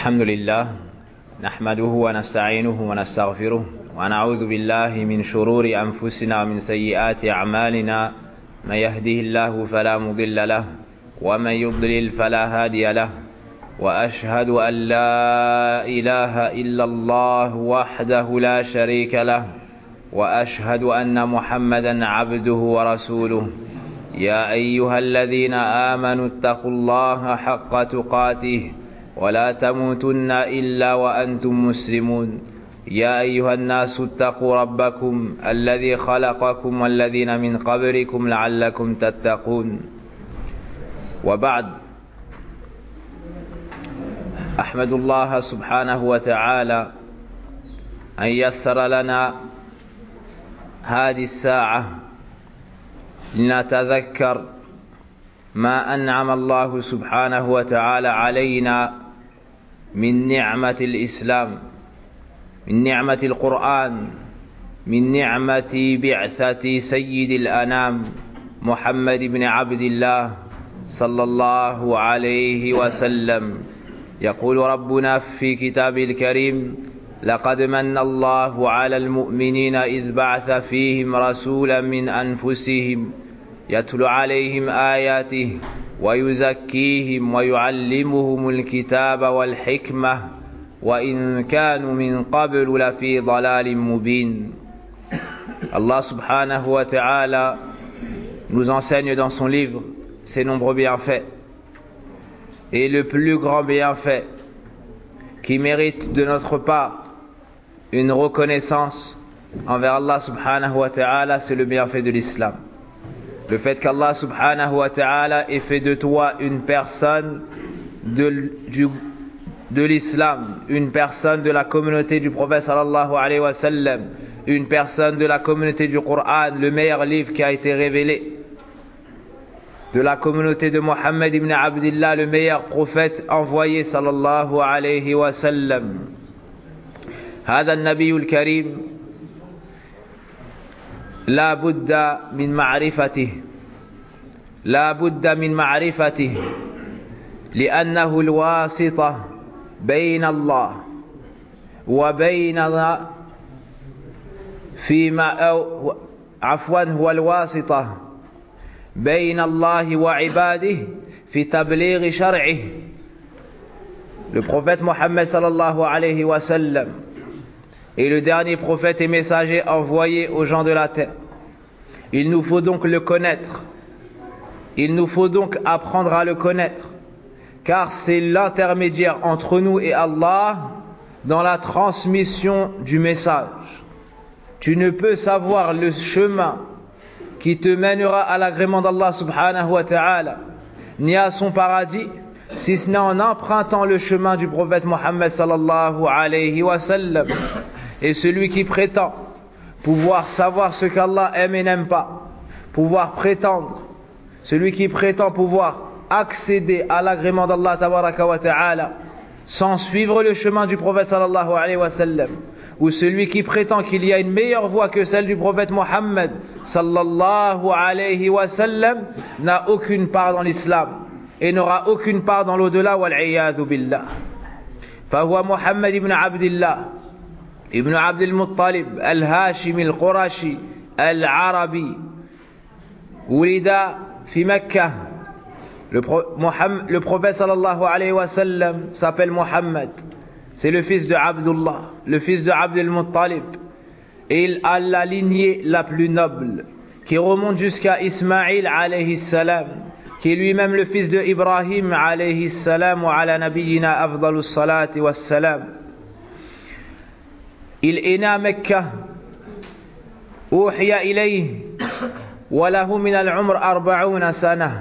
الحمد لله نحمده ونستعينه ونستغفره ونعوذ بالله من شرور أنفسنا ومن سيئات أعمالنا من يهده الله فلا مضل له ومن يضلل فلا هادي له وأشهد أن لا إله إلا الله وحده لا شريك له وأشهد أن محمدا عبده ورسوله يا أيها الذين آمنوا اتقوا الله حق تقاته ولا تموتن إلا وأنتم مسلمون يا أيها الناس اتقوا ربكم الذي خلقكم والذين من قبلكم لعلكم تتقون وبعد أحمد الله سبحانه وتعالى أن يسر لنا هذه الساعة لنتذكر ما أنعم الله سبحانه وتعالى علينا من نعمة الإسلام، من نعمة القرآن، من نعمة بعثة سيد الأنام محمد بن عبد الله صلى الله عليه وسلم. يقول ربنا في كتابه الكريم: لقد من الله على المؤمنين إذ بعث فيهم رسولا من أنفسهم يتلو عليهم آياته ويزكيهم ويعلمهم الكتاب والحكمة وإن كانوا من قبل لفي ضلال مبين. Allah subhanahu wa ta'ala nous enseigne dans son livre ses nombreux bienfaits. Et le plus grand bienfait qui mérite de notre part une reconnaissance envers Allah subhanahu wa ta'ala, c'est le bienfait de l'islam. Le fait qu'Allah subhanahu wa ta'ala ait fait de toi une personne de l'islam, une personne de la communauté du prophète sallallahu alayhi wa sallam, une personne de la communauté du Coran, le meilleur livre qui a été révélé, de la communauté de Mohammed ibn Abdillah, le meilleur prophète envoyé sallallahu alayhi wa sallam. هذا النبي الكريم لا بد من معرفته، لا بد من معرفته لأنه الواسطة بين الله وبيننا هو الواسطة بين الله وعباده في تبليغ شرعه. Le prophète Mohammed sallallahu alayhi wa sallam est le dernier prophète et messager envoyé aux gens de la terre. Il nous faut donc le connaître. Il nous faut donc apprendre à le connaître, car c'est l'intermédiaire entre nous et Allah dans la transmission du message. Tu ne peux savoir le chemin qui te mènera à l'agrément d'Allah subhanahu wa ta'ala, ni à son paradis, si ce n'est en empruntant le chemin du prophète Mohammed sallallahu alayhi wa sallam. Et celui qui prétend pouvoir savoir ce qu'Allah aime et n'aime pas, pouvoir prétendre, celui qui prétend pouvoir accéder à l'agrément d'Allah tabaraka wa ta'ala sans suivre le chemin du prophète sallallahu alayhi wa sallam, ou celui qui prétend qu'il y a une meilleure voie que celle du prophète Mohammed sallallahu alayhi wa sallam, n'a aucune part dans l'islam et n'aura aucune part dans l'au-delà, wal-iyadhu billah. Fahuwa Muhammad ibn Abdillah ابن عبد المطلب الهاشمي القرشي العربي ولد في مكة. Le prophète sallallahu alayhi wa sallam s'appelle Mohammed. C'est le fils de Abdullah, le fils de Abd al-Muttalib. Et il a la lignée la plus noble qui remonte jusqu'à Ismaïl alayhi salam, qui est lui-même le fils de Ibrahim alayhi salam wa ala nabiyyina afdalus salati was salam. Il est né à Mecca. أوحي إليه وله من العمر 40 سنة.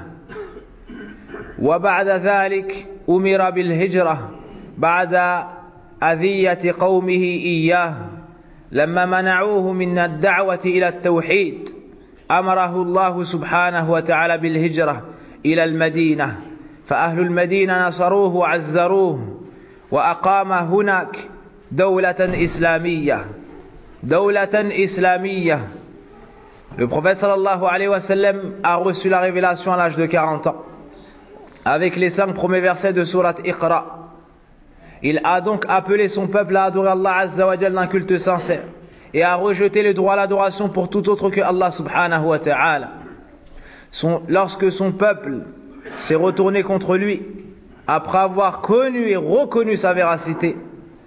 وبعد ذلك أمر بالهجرة بعد أذية قومه إياه لما منعوه من الدعوة إلى التوحيد. أمره الله سبحانه وتعالى بالهجرة إلى المدينة، فأهل المدينة نصروه وعزروه وأقام هناك دولة إسلامية. دولة إسلامية. Le prophète sallallahu alayhi wa sallam a reçu la révélation à l'âge de 40 ans avec les 5 premiers versets de sourate Iqra. Il a donc appelé son peuple à adorer Allah Azza wa Jal d'un culte sincère et à rejeter le droit à l'adoration pour tout autre que Allah subhanahu wa ta'ala. Lorsque son peuple s'est retourné contre lui, après avoir connu et reconnu sa véracité,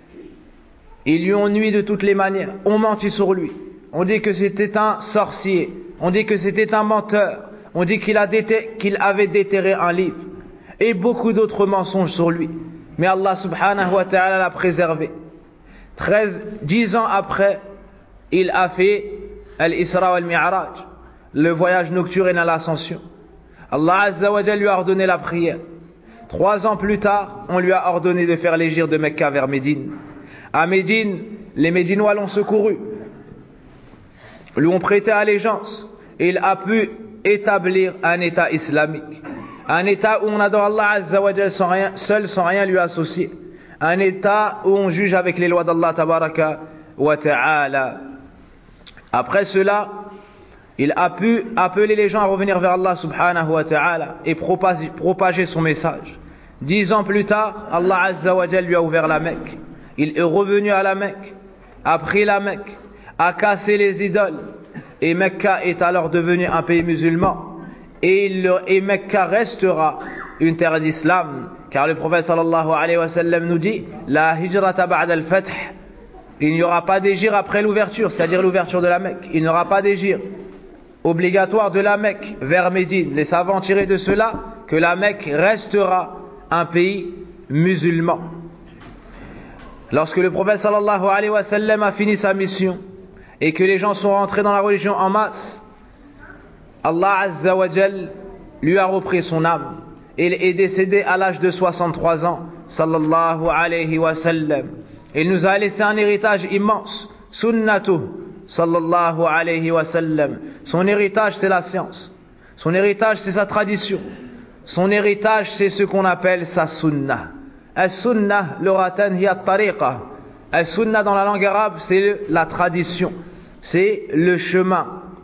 ils lui ont nui de toutes les manières, ont menti sur lui, on dit que c'était un sorcier, on dit que c'était un menteur, on dit qu'il avait déterré un livre, et beaucoup d'autres mensonges sur lui. Mais Allah subhanahu wa ta'ala l'a préservé. 10 ans après, il a fait Al-Isra wal-Mi'raj, le voyage nocturne à l'ascension. Allah Azza wa Jal lui a ordonné la prière. 3 ans plus tard, on lui a ordonné de faire l'hégire de Mecca vers Médine. À Médine, les Médinois l'ont secouru, lui ont prêté allégeance, et il a pu établir un État islamique. Un État où on adore Allah Azza wa Jal seul, sans rien lui associer. Un État où on juge avec les lois d'Allah Tabaraka wa Ta'ala. Après cela, il a pu appeler les gens à revenir vers Allah subhanahu wa ta'ala et propager son message. 10 ans plus tard, Allah Azza wa Jal lui a ouvert la Mecque. Il est revenu à la Mecque, a pris la Mecque, a cassé les idoles. Et Mecca est alors devenu un pays musulman. Et Mecca restera une terre d'islam. Car le prophète sallallahu alayhi wa sallam nous dit La hijrata ba'da al-fath. Il n'y aura pas d'hégire après l'ouverture, c'est-à-dire l'ouverture de la Mecque. Il n'y aura pas d'hégire obligatoire de la Mecque vers Médine. Les savants tiraient de cela que la Mecque restera un pays musulman. Lorsque le prophète sallallahu alayhi wa sallam a fini sa mission et que les gens sont rentrés dans la religion en masse, Allah Azza wa Jal lui a repris son âme. Il est décédé à l'âge de 63 ans, sallallahu alayhi wa sallam. Il nous a laissé un héritage immense, sunnatuh, sallallahu alayhi wa sallam. Son héritage, c'est la science. Son héritage, c'est sa tradition. Son héritage, c'est ce qu'on appelle sa sunnah. As-sunnah, luratan hiya at-tariqa. As-sunnah dans la langue arabe, c'est la tradition. C'est le chemin.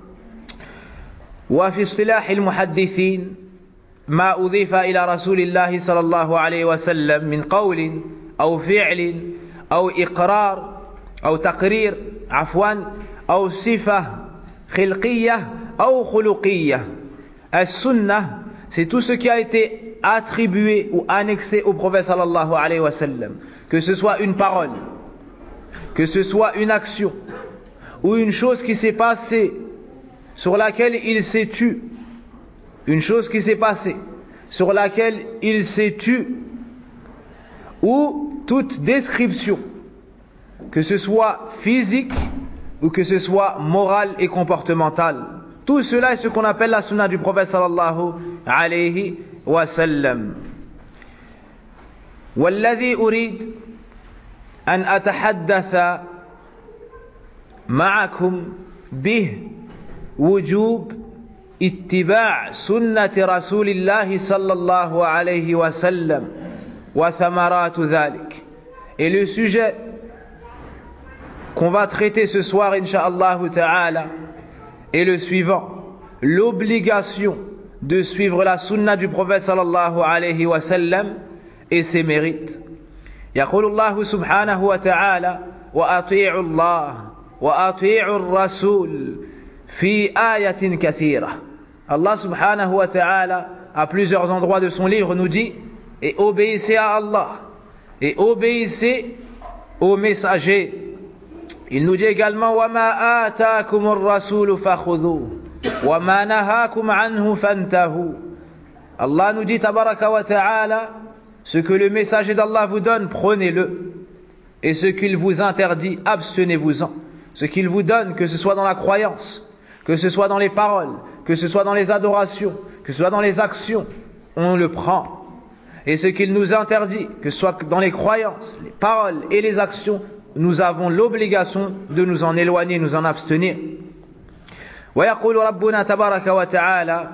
وفي اصطلاح المحدثين ما أضيف إلى رسول الله صلى الله عليه وسلم من قول أو فعل أو إقرار أو تقرير أو صفة خلقية أو خلقية. السنة, c'est tout ce qui a été attribué ou annexé au prophète sallallahu alayhi wa sallam, que ce soit une parole, que ce soit une action ou une chose qui s'est passée sur laquelle il s'est tu, une chose qui s'est passée sur laquelle il s'est tu, ou toute description, que ce soit physique ou que ce soit morale et comportementale. Tout cela est ce qu'on appelle la sunna du prophète sallallahu alayhi wa sallam. والذي أريد أن أتحدث معكم به وجوب اتباع سنة رسول الله صلى الله عليه وسلم وثمرات ذلك. Et le sujet qu'on va traiter ce soir, incha'Allah ta'ala, est le suivant: l'obligation de suivre la sunna du prophète sallallahu alayhi wa sallam et ses mérites. يقول الله سبحانه وتعالى وأطيعوا الله وأطيعوا الرسول في آية كثيرة. Allah subhanahu wa ta'ala, à plusieurs endroits de son livre, nous dit: et obéissez à Allah et obéissez aux messagers. Il nous dit également: وَمَا آتَاكُمُ الرَّسُولُ فَخُذُوهُ وَمَا نَهَاكُمْ عَنْهُ فَانْتَهُوا. Allah nous dit tabaraka wa ta'ala: ce que le messager d'Allah vous donne, prenez-le, et ce qu'il vous interdit, abstenez-vous-en. Ce qu'il vous donne, que ce soit dans la croyance, que ce soit dans les paroles, que ce soit dans les adorations, que ce soit dans les actions, on le prend. Et ce qu'il nous interdit, que ce soit dans les croyances, les paroles et les actions, nous avons l'obligation de nous en éloigner, nous en abstenir. ويقول ربنا تبارك وتعالى: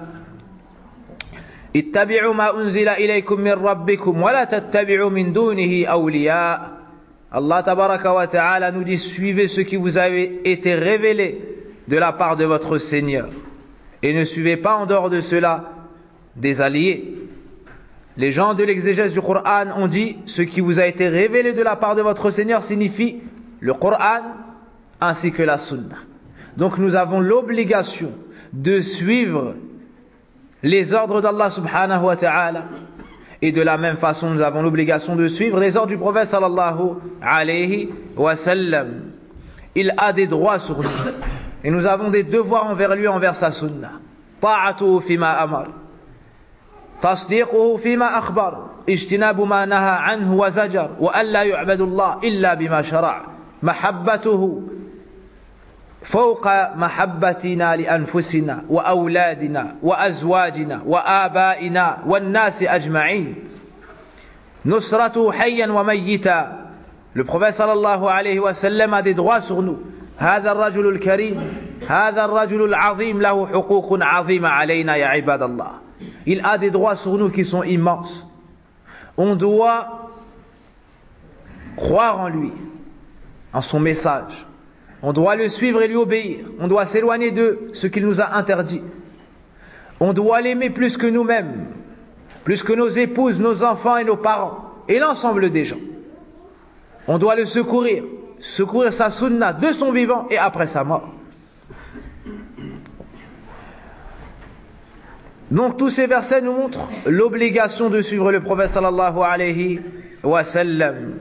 اتبعوا ما أنزل إليكم من ربكم ولا تتبعوا من دونه أولياء. Allah tabaraka wa ta'ala nous dit: suivez ce qui vous a été révélé de la part de votre Seigneur et ne suivez pas en dehors de cela des alliés. Les gens de l'exégèse du Coran ont dit ce qui vous a été révélé de la part de votre Seigneur signifie le Coran ainsi que la Sunna. Donc nous avons l'obligation de suivre les ordres d'Allah subhanahu wa ta'ala, et de la même façon nous avons l'obligation de suivre les ordres du prophète sallallahu alayhi wa sallam. Il a des droits sur nous et nous avons des devoirs envers lui, envers sa sunna. Ta'atuhu fima amar, tasdiquhu fima akhbar, ijtinabu ma naha anhu wa zajar, wa an la yu'badu Allah illa bima shara', mahabbatuhu فوق محبتنا لأنفسنا وأولادنا وأزواجنا وآبائنا والناس أجمعين نصرته حيا وميتا. Le prophète sallallahu alayhi wa sallam a des droits sur nous. هذا الرجل الكريم هذا الرجل العظيم له حقوق عظيمة علينا يا عباد الله. Il a des droits sur nous qui sont immenses. On doit croire en lui, en son message. On doit le suivre et lui obéir. On doit s'éloigner de ce qu'il nous a interdit. On doit l'aimer plus que nous-mêmes, plus que nos épouses, nos enfants et nos parents, et l'ensemble des gens. On doit le secourir sa sunna de son vivant et après sa mort. Donc tous ces versets nous montrent l'obligation de suivre le prophète sallallahu alayhi wa sallam.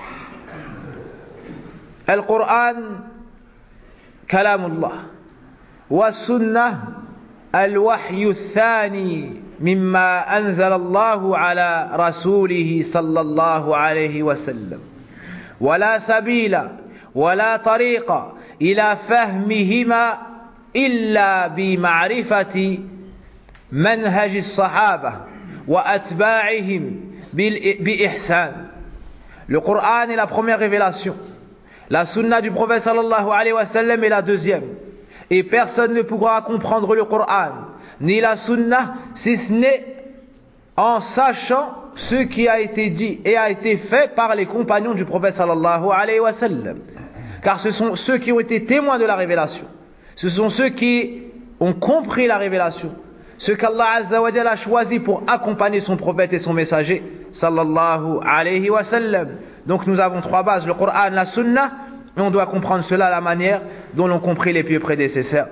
Al-Qur'an كلام الله والسنة الوحي الثاني مما أنزل الله على رسوله صلى الله عليه وسلم ولا سبيل ولا طريق إلى فهمهما إلا بمعرفة منهج الصحابة وأتباعهم بإحسان. Le Coran est la première révélation. La sunna du prophète sallallahu alayhi wa sallam est la deuxième. Et personne ne pourra comprendre le Coran, ni la sunna, si ce n'est en sachant ce qui a été dit et a été fait par les compagnons du prophète sallallahu alayhi wa sallam. Car ce sont ceux qui ont été témoins de la révélation. Ce sont ceux qui ont compris la révélation. Ceux qu'Allah azza wa jalla a choisi pour accompagner son prophète et son messager sallallahu alayhi wa sallam. Donc nous avons trois bases, le Coran, la Sunna, et on doit comprendre cela à la manière dont l'ont compris les pieux prédécesseurs.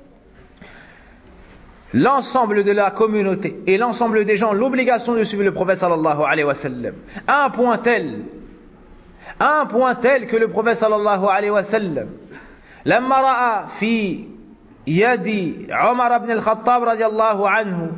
L'ensemble de la communauté et l'ensemble des gens ont l'obligation de suivre le prophète sallallahu alayhi wa sallam. À un point tel que le prophète sallallahu alayhi wa sallam, لما رأى في يد عمر بن الخطاب رضي الله عنه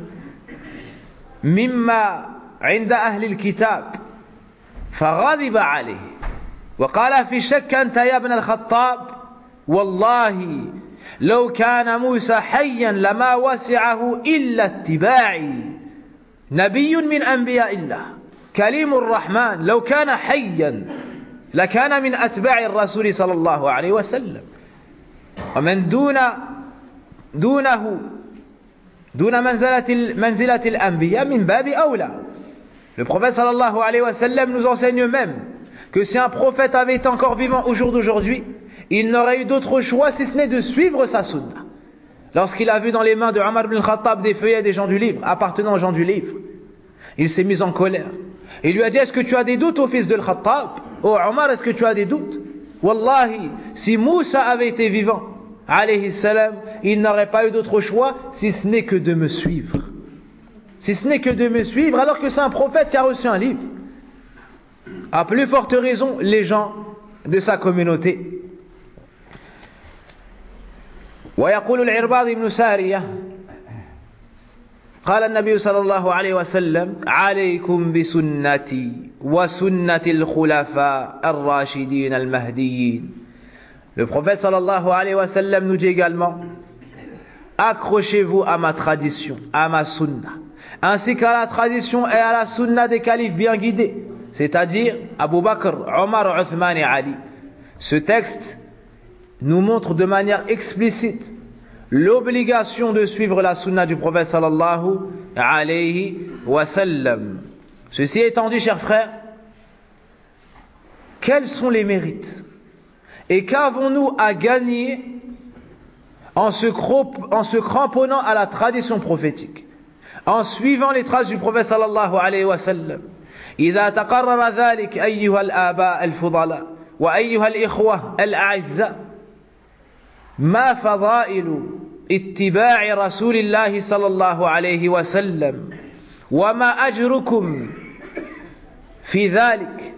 مما عند أهل الكتاب فغضب عليه وقال في شك أنت يا ابن الخطاب والله لو كان موسى حيا لما وسعه إلا اتباعي نبي من أنبياء الله كليم الرحمن لو كان حيا لكان من أتباع الرسول صلى الله عليه وسلم ومن دون منزلة الأنبياء من باب أولى. Le prophète sallallahu alayhi wa sallam nous enseigne même que si un prophète avait été encore vivant au jour d'aujourd'hui, il n'aurait eu d'autre choix si ce n'est de suivre sa sunna. Lorsqu'il a vu dans les mains de Omar ibn al-Khattab des feuillets des gens du livre, appartenant aux gens du livre, il s'est mis en colère. Il lui a dit: est-ce que tu as des doutes au fils de al-Khattab? Oh Omar, est-ce que tu as des doutes? Wallahi, si Moussa avait été vivant, alayhi salam, il n'aurait pas eu d'autre choix si ce n'est que de me suivre. Si ce n'est que de me suivre, alors que c'est un prophète qui a reçu un livre. À plus forte raison, les gens de sa communauté. ويقول العرباض بن سارية قال النبي صلى الله عليه وسلم عليكم بسنتي وسنة الخلفاء الراشدين المهديين. Le prophète sallallahu alayhi wa sallam nous dit également: accrochez-vous à ma tradition, à ma sunna, ainsi qu'à la tradition et à la sunna des califes bien guidés, c'est-à-dire Abu Bakr, Omar, Uthman et Ali. Ce texte nous montre de manière explicite l'obligation de suivre la sunna du prophète sallallahu alayhi wa sallam. Ceci étant dit, chers frères, quels sont les mérites et qu'avons-nous à gagner en se cramponnant à la tradition prophétique, en suivant les traces du prophète sallallahu alayhi wa sallam. إذا تقرر ذلك أيها الآباء الفضلاء وأيها الإخوة الأعزاء ما فضائل اتباع رسول الله صلى الله عليه وسلم وما أجركم في ذلك.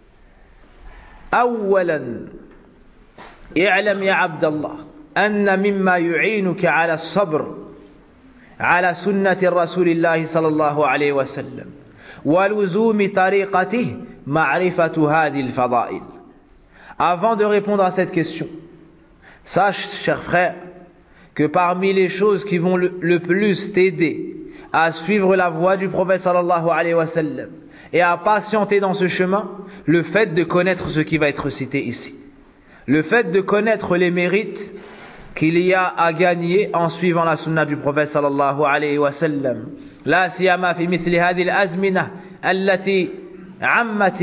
أولا اعلم يا عبد الله أن مما يعينك على الصبر على سنة رسول الله صلى الله عليه وسلم ولزوم طريقته معرفة هذه الفضائل. Avant de répondre à cette question, sache, cher frère, que parmi les choses qui vont le plus t'aider à suivre la voie du prophète sallallahu alayhi wa sallam et à patienter dans ce chemin, le fait de connaître ce qui va être cité ici. Le fait de connaître les mérites qu'il y a à gagner en suivant la sunna du prophète sallallahu alayhi wa sallam. لا سيما في مثل هذه الأزمنة التي عمت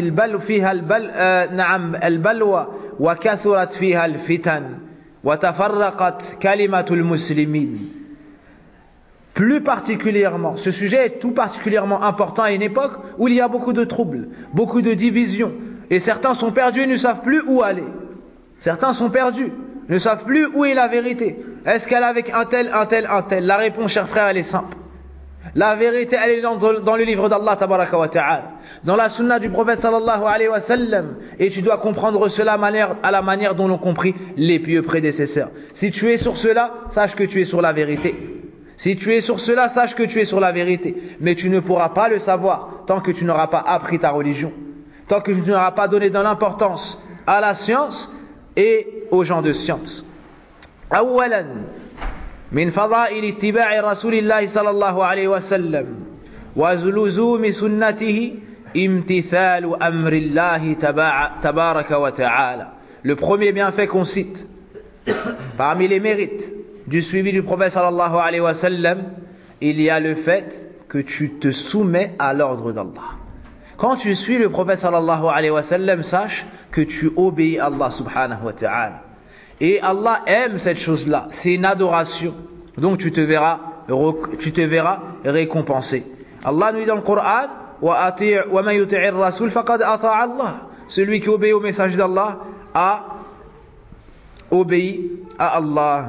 البلوى وكثرت فيها الفتن وتفرقت كلمة المسلمين. Plus particulièrement, ce sujet est tout particulièrement important à une époque où il y a beaucoup de troubles, beaucoup de divisions, et certains sont perdus et ne savent plus où aller. Certains sont perdus, ne savent plus où est la vérité. Est-ce qu'elle est avec un tel? La réponse, cher frère, elle est simple. La vérité, elle est dans le livre d'Allah tabaraka wa ta'ala, dans la sunna du prophète sallallahu alayhi wa sallam, et tu dois comprendre cela à la manière dont l'ont compris les pieux prédécesseurs. Si tu es sur cela, sache que tu es sur la vérité. Si tu es sur cela, sache que tu es sur la vérité. Mais tu ne pourras pas le savoir tant que tu n'auras pas appris ta religion, tant que tu n'auras pas donné de l'importance à la science et aux gens de science. أولا من فضائل اتباع رسول الله صلى الله عليه وسلم ولزوم سنته امتثال أمر الله تبارك وتعالى. Le premier bienfait qu'on cite parmi les mérites du suivi du prophète sallallahu alayhi wa sallam, il y a le fait que tu te soumets à l'ordre d'Allah. Quand tu suis le prophète sallallahu alayhi wa sallam, sache que tu obéis à Allah subhanahu wa ta'ala. Et Allah aime cette chose-là, c'est une adoration. Donc tu te verras récompensé. Allah nous dit dans le Coran, وَمَنْ يُطِعِ الرَّسُولِ فَقَدْ أَطَاعَ اللَّهِ. Celui qui obéit au message d'Allah a obéi à Allah.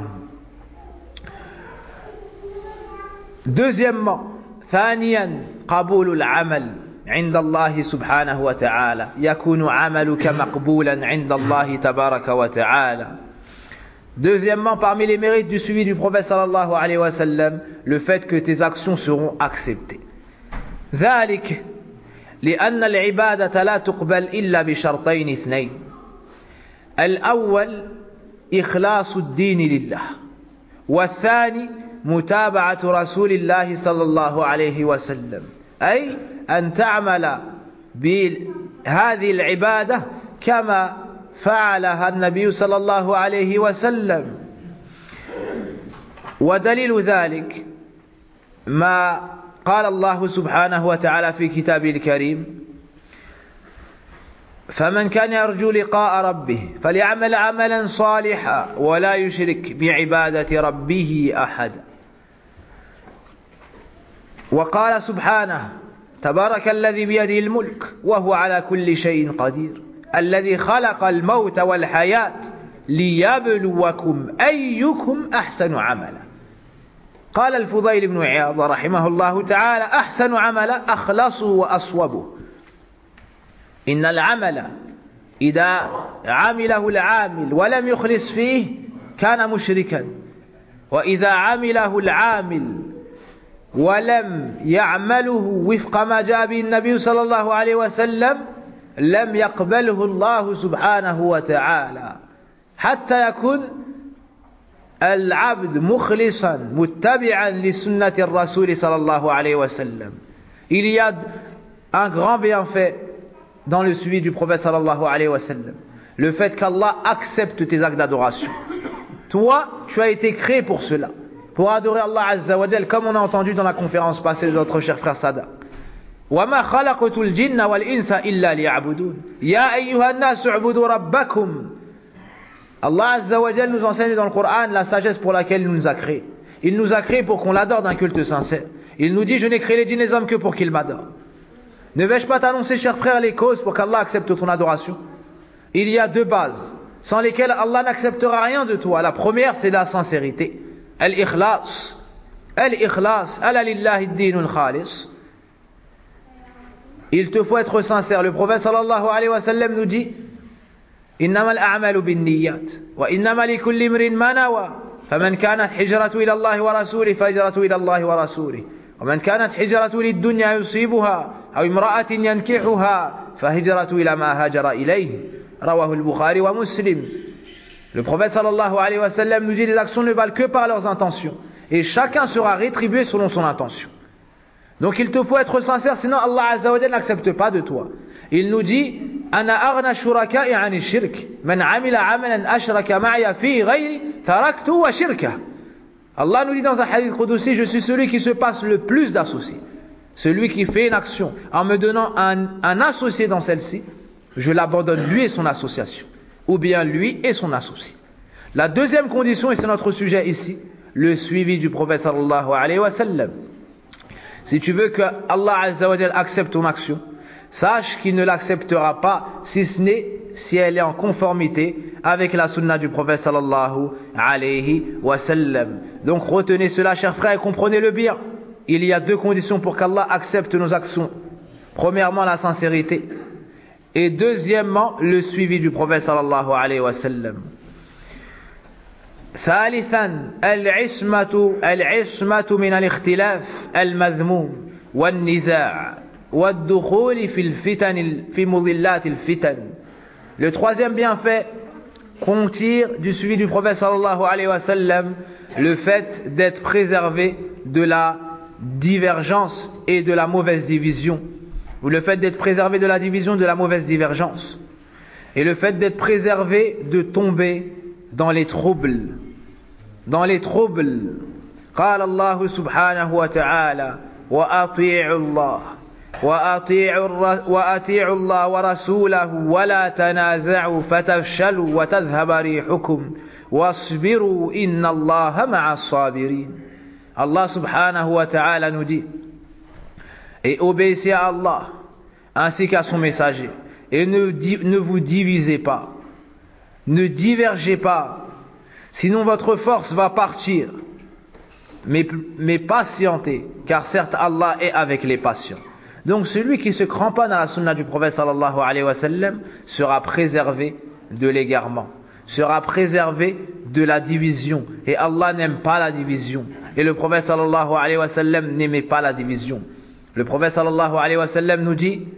Deuxièmement, ثانيا قبول العمل عند الله سبحانه وتعالى يكون عملك مقبولا عند الله تبارك وتعالى. Deuxièmement, parmi les mérites du suivi du prophète sallallahu alayhi wa sallam, le fait que tes actions seront acceptées. ذلك لأن العبادة لا تقبل إلا بشرطين اثنين. الأول إخلاص الدين لله، والثاني متابعة رسول الله صلى الله عليه وسلم، أي أن تعمل بهذه العبادة كما فعلها النبي صلى الله عليه وسلم. ودليل ذلك ما قال الله سبحانه وتعالى في كتابه الكريم: فمن كان يرجو لقاء ربه فليعمل عملا صالحا ولا يشرك بعبادة ربه أحدا. وقال سبحانه: تبارك الذي بيده الملك وهو على كل شيء قدير الذي خلق الموت والحياة ليبلوكم أيكم أحسن عملا. قال الفضيل بن عياض رحمه الله تعالى: أحسن عملا أخلصه وأصوبه. إن العمل إذا عمله العامل ولم يخلص فيه كان مشركا، وإذا عمله العامل ولم يعمله وفق ما جاء به النبي صلى الله عليه وسلم لم يقبله الله سبحانه وتعالى، حتى يكون العبد مخلصا متبعا لسنة الرسول صلى الله عليه وسلم. Il y a un grand bienfait dans le suivi du prophète sallallahu alayhi wa sallam, le fait qu'Allah accepte tes actes d'adoration. Toi, tu as été créé pour cela, pour adorer Allah Azza wa Jal, comme on a entendu dans la conférence passée de notre cher frère Sada. وَمَا خَلَقْتُ الْجِنَّ وَالْإِنسَ إِلَّا لِيَعْبُدُونَ يَا أَيُّهَا النَّاسُ اعْبُدُوا رَبَّكُمْ. Allah Azza wa Jal nous enseigne dans le Coran la sagesse pour laquelle il nous a créés. Il nous a créés pour qu'on l'adore d'un culte sincère. Il nous dit, je n'ai créé les djinns et les hommes que pour qu'ils m'adorent. Ne vais-je pas t'annoncer, chers frères, les causes pour qu'Allah accepte ton adoration? Il y a deux bases sans lesquelles Allah n'acceptera rien de toi. La première, c'est la sincérité. Al-ikhlas. Al-ikhlas. Ala lillahi ad-dinul khalis. Il te faut être sincère. Le prophète sallallahu alayhi wa sallam nous dit, إنما الأعمال بالنيات وإنما لكل امرئ ما نوى فمن كانت هجرته إلى الله ورسوله فهجرته إلى الله ورسوله ومن كانت هجرته للدنيا يصيبها أو امرأة ينكحها فهجرته إلى ما هاجر إليه رواه البخاري ومسلم. Le prophète sallallahu alayhi wa sallam nous dit, les actions ne valent que par leurs intentions et chacun sera rétribué selon son intention. Donc il te faut être sincère, sinon Allah Azza wa Jalla n'accepte pas de toi. Il nous dit, Ana aghna shuraka'i 'ani shirk, man 'amila 'amalan ashraka ma'iya fi ghayri taraktu wa shirka. Allah nous dit dans un hadith qudsi, je suis celui qui se passe le plus d'associés. Celui qui fait une action en me donnant un associé dans celle-ci, je l'abandonne lui et son association, ou bien lui et son associé. La deuxième condition, et c'est notre sujet ici, le suivi du prophète sallallahu alayhi wa sallam. Si tu veux que Allah Azza wa Jalla accepte ton action, sache qu'il ne l'acceptera pas si ce n'est si elle est en conformité avec la sunna du prophète sallallahu alayhi wa sallam. Donc retenez cela, chers frères, et comprenez-le bien. Il y a deux conditions pour qu'Allah accepte nos actions. Premièrement, la sincérité. Et deuxièmement, le suivi du prophète sallallahu alayhi wa sallam. ثالثا العصمة من الاختلاف المذموم والنزاع والدخول في الفتن في مضلات الفتن. Le troisième bienfait qu'on tire du suivi du prophète sallallahu alayhi wa sallam, le fait d'être préservé de la divergence et de la mauvaise division, ou le fait d'être préservé de la division, de la mauvaise divergence, et le fait d'être préservé de tomber dans les troubles. Dans les troubles. قال الله سبحانه وتعالى وأطيعوا الله ورسوله ولا تنازعوا فتفشلوا وتذهب ريحكم واصبروا إن الله مع الصابرين. Allah subhanahu wa ta'ala nous dit, et obéissez à Allah ainsi qu'à son messager, et ne vous divisez pas, ne divergez pas, sinon votre force va partir. Mais patientez, car certes Allah est avec les patients. Donc celui qui se cramponne à la sunna du prophète sallallahu alayhi wa sallam sera préservé de l'égarement, sera préservé de la division. Et Allah n'aime pas la division. Et le prophète sallallahu alayhi wa sallam n'aimait pas la division. Le prophète sallallahu alayhi wa sallam nous dit,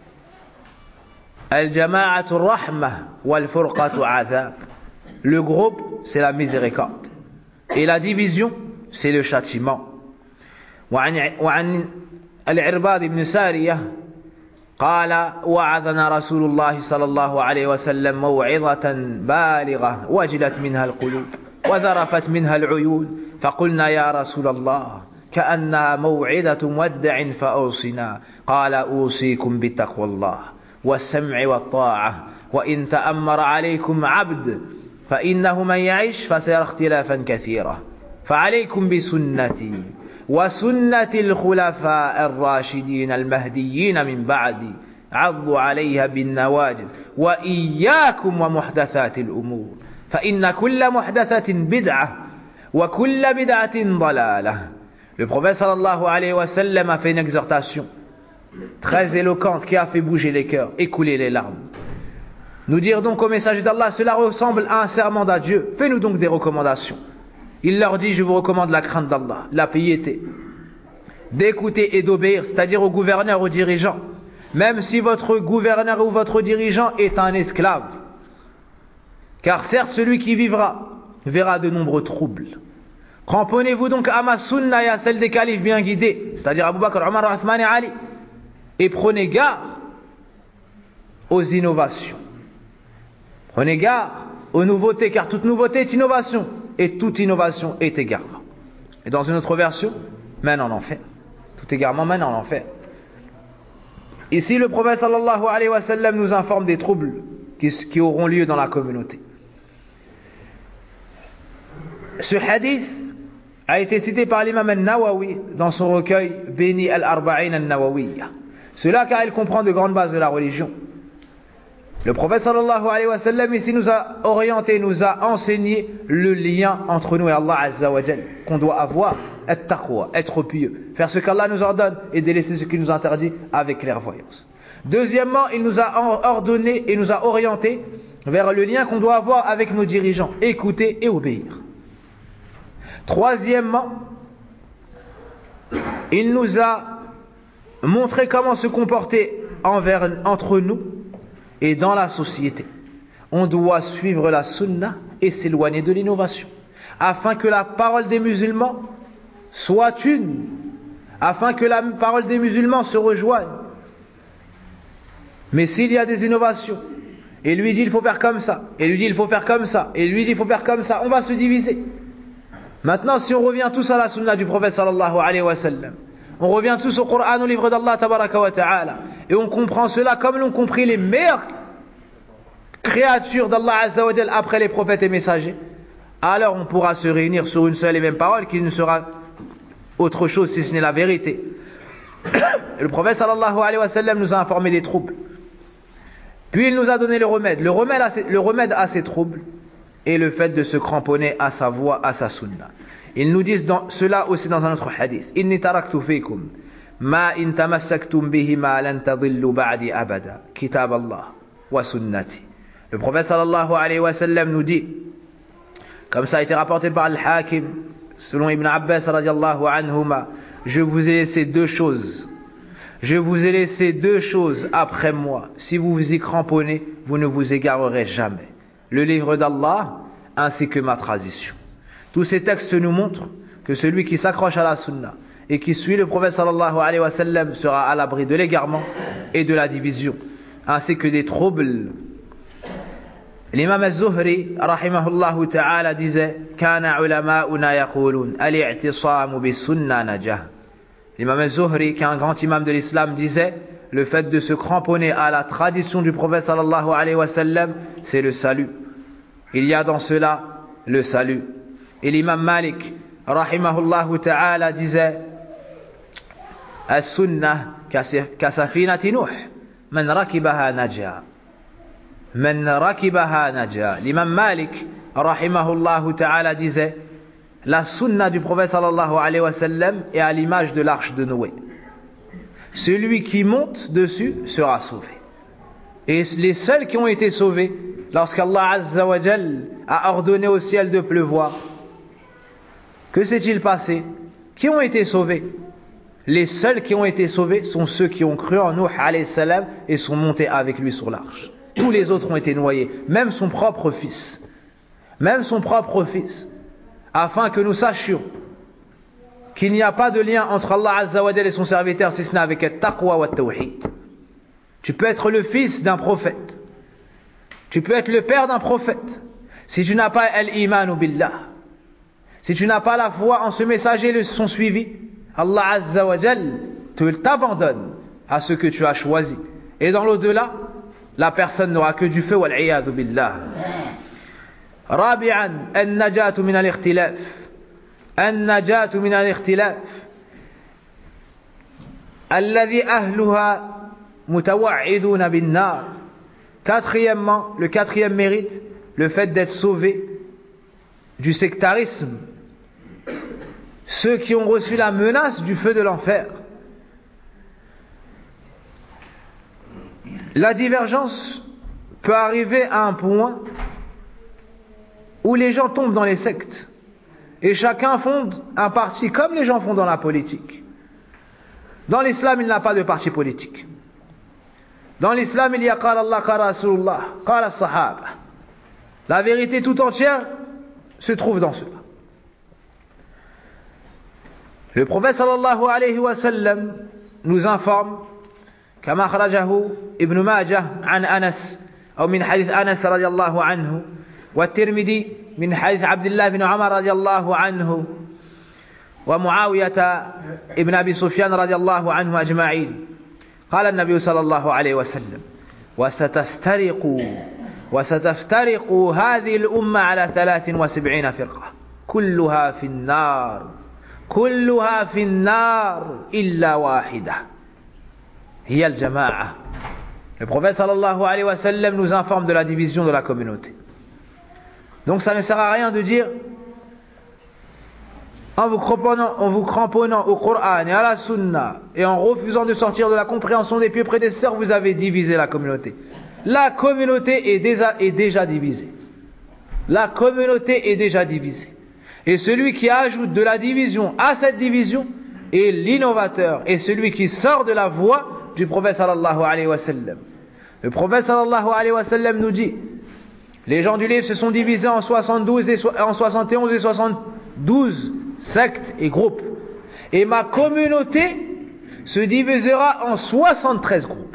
Al-jama'atu rahmah wal-furqatu azab. Le groupe, c'est la miséricorde. Et la division, c'est le châtiment. وعن العرباض بن سارية قال وعظنا رسول الله صلى الله عليه وسلم موعظة بالغة وجلت منها القلوب وذرفت منها العيون فقلنا يا رسول الله كأنها موعظة مودع فأوصنا قال أوصيكم بتقوى الله والسمع والطاعة وإن تأمر عليكم عبد فإنه من يعيش فسيرى اختلافا كثيرا فعليكم بسنتي وسنة الخلفاء الراشدين المهديين من بعدي عضوا عليها بالنواجذ وإياكم ومحدثات الأمور فإن كل محدثة بدعة وكل بدعة ضلالة. Le prophète sallallahu alayhi wa sallam a fait une exhortation très éloquente qui a fait bouger les cœurs et couler les larmes. Nous dire donc au messager d'Allah, cela ressemble à un serment d'adieu. Fais-nous donc des recommandations. Il leur dit, je vous recommande la crainte d'Allah, la piété, d'écouter et d'obéir, c'est-à-dire au gouverneur, aux dirigeants, même si votre gouverneur ou votre dirigeant est un esclave. Car certes, celui qui vivra verra de nombreux troubles. Cramponnez-vous donc à ma sunna et à celle des califes bien guidés, c'est-à-dire Abu Bakr, Omar, Othman et Ali, et prenez garde aux innovations. Prenez garde aux nouveautés, car toute nouveauté est innovation. Et toute innovation est égarement. Et dans une autre version, mène en enfer. Tout égarement mène en enfer. Ici, le prophète sallallahu alayhi wa sallam nous informe des troubles qui auront lieu dans la communauté. Ce hadith a été cité par l'imam al-Nawawi dans son recueil Béni al-Arba'in al-Nawawiyya. Cela car il comprend de grandes bases de la religion. Le prophète sallallahu alayhi wa sallam ici nous a orienté, nous a enseigné le lien entre nous et Allah azza wa jal, qu'on doit avoir, at-taqwa, être pieux, faire ce qu'Allah nous ordonne et délaisser ce qu'il nous interdit avec clairvoyance. Deuxièmement, il nous a ordonné et nous a orienté vers le lien qu'on doit avoir avec nos dirigeants, écouter et obéir. Troisièmement, il nous a montré comment se comporter entre nous et dans la société. On doit suivre la sunna et s'éloigner de l'innovation, afin que la parole des musulmans soit une, afin que la parole des musulmans se rejoigne. Mais s'il y a des innovations, et lui dit il faut faire comme ça, et lui dit il faut faire comme ça, et lui dit il faut faire comme ça, on va se diviser. Maintenant, si on revient tous à la sunna du prophète sallallahu alayhi wa sallam, on revient tous au Coran, au livre d'Allah tabaraka wa ta'ala, et on comprend cela comme l'ont compris les meilleures créatures d'Allah azza wa jal après les prophètes et messagers, alors on pourra se réunir sur une seule et même parole qui ne sera autre chose si ce n'est la vérité. Le prophète sallallahu alayhi wa sallam nous a informé des troubles. Puis il nous a donné le remède. Le remède à ces troubles est le fait de se cramponner à sa voix, à sa sunna. Ils nous disent cela aussi dans un autre hadith. Inni taraktu fikum ma in tamassaktum bihi ma lan tadillu ba'di abada kitab Allah wa sunnati. Le prophète sallallahu alayhi wa sallam nous dit, comme ça a été rapporté par Al-Hakim, selon Ibn Abbas radiallahu anhuma, je vous ai laissé deux choses. Je vous ai laissé deux choses après moi. Si vous vous y cramponnez, vous ne vous égarerez jamais. Le livre d'Allah ainsi que ma tradition. Tous ces textes nous montrent que celui qui s'accroche à la sunna et qui suit le prophète sallallahu alayhi wa sallam sera à l'abri de l'égarement et de la division, ainsi que des troubles. L'imam al-Zuhri rahimahullahu ta'ala disait kana ulama'una yaqulun al-i'tisamu bis-sunnah najah. L'imam al-Zuhri, qui est un grand imam de l'islam, disait le fait de se cramponner à la tradition du prophète sallallahu alayhi wa sallam, c'est le salut. Il y a dans cela le salut. Et l'imam Malik rahimahullahu ta'ala disait as-sunnah kasafinati Nuh man rakibaha naja. Man rakibaha naja. L'imam Malik rahimahullahu ta'ala disait la sunna du prophète sallallahu alayhi wa sallam est à l'image de l'arche de Noé. Celui qui monte dessus sera sauvé. Et les seuls qui ont été sauvés lorsqu'Allah azza wa jal a ordonné au ciel de pleuvoir, que s'est-il passé? Qui ont été sauvés? Les seuls qui ont été sauvés sont ceux qui ont cru en Nuh alayhi salam et sont montés avec lui sur l'arche. Tous les autres ont été noyés, même son propre fils. Même son propre fils. Afin que nous sachions qu'il n'y a pas de lien entre Allah azza wa jal et son serviteur si ce n'est avec le taqwa wa tawhid. Tu peux être le fils d'un prophète. Tu peux être le père d'un prophète. Si tu n'as pas al-imanu billah, si tu n'as pas la foi en ce messager et son suivi, Allah azza wa jal t'abandonne à ce que tu as choisi. Et dans l'au-delà, la personne n'aura que du feu, wal-iyadu billah. رابعا النجاة من الاختلاف النجاة من الاختلاف الذي أهلها متوعدون بالنار. Quatrièmement, le quatrième mérite, le fait d'être sauvé du sectarisme, ceux qui ont reçu la menace du feu de l'enfer. La divergence peut arriver à un point où les gens tombent dans les sectes et chacun fonde un parti comme les gens font dans la politique. Dans l'islam, il n'y a pas de parti politique. Dans l'islam, il y a qala Allah, qala Rasulullah, qala Sahaba. La vérité tout entière se trouve dans cela. Le prophète sallallahu alayhi wa sallam nous informe كما أخرجه ابن ماجه عن أنس أو من حديث أنس رضي الله عنه والترمذي من حديث عبد الله بن عمر رضي الله عنه ومعاوية ابن أبي سفيان رضي الله عنه أجمعين. قال النبي صلى الله عليه وسلم وستفترق هذه الأمة على 73 فرقة كلها في النار كلها في النار إلا واحدة هي الجماعة. Le prophète sallallahu alayhi wa sallam nous informe de la division de la communauté. Donc ça ne sert à rien de dire en vous cramponnant au Coran et à la Sunna et en refusant de sortir de la compréhension des pieux prédécesseurs, vous avez divisé la communauté. La communauté est déjà divisée. La communauté est déjà divisée. Et celui qui ajoute de la division à cette division est l'innovateur et celui qui sort de la voie du prophète sallallahu alayhi wa sallam. Le prophète sallallahu alayhi wa sallam nous dit: les gens du livre se sont divisés en 71 et 72 sectes et groupes. Et ma communauté se divisera en 73 groupes.